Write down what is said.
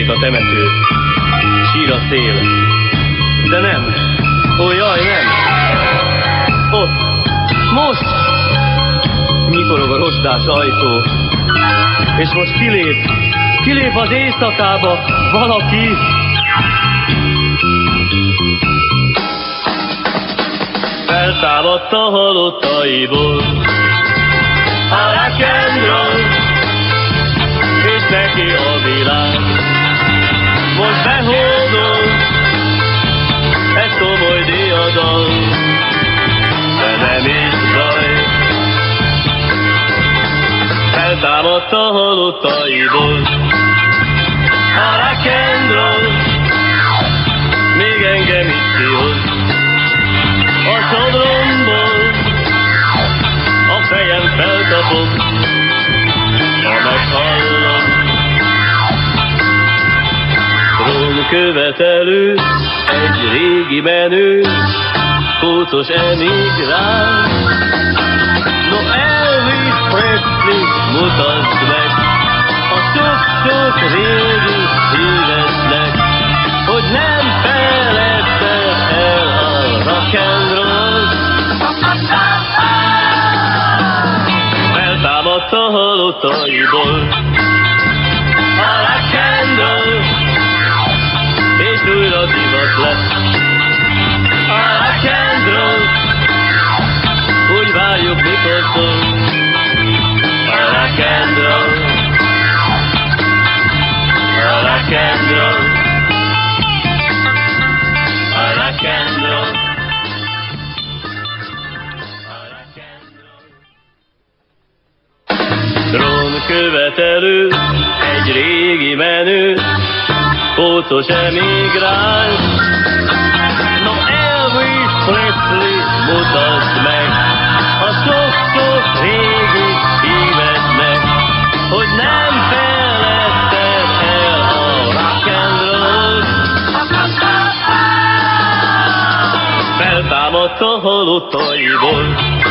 szét a temető, sír a szél. De nem, ó jaj, nem. Ott, most nyikorog a rozsdás ajtó, és most kilép az éjszakába valaki. Feltámadt a halottaiból a rock and roll, és neki a világ most behódol, egy komoly diadal, de nem is baj. Feltámadt a halottaiból a rock and roll, még engem is kihoz a sodromból, a fejem felkapok, ha meghallom. Trónkövetelő, egy régi menő, kócos emigrál. No Elvis Presley, mutasd meg a sok-sok régi híresnek, hogy nem feledted el a rock and roll. Feltámadt a halottaiból a rock and roll, és újra divat lett a rock and roll. Úgy várjuk, mikor szól a rock and roll, a rock and roll, a rock and roll, a rock and roll. Trónkövetelő, egy régi menő, kócos emigrál. No Elvis Presley, mutasd meg a sok-sok régi hívednek, hogy nem feledted el a rock and roll. Feltámadt a halottaiból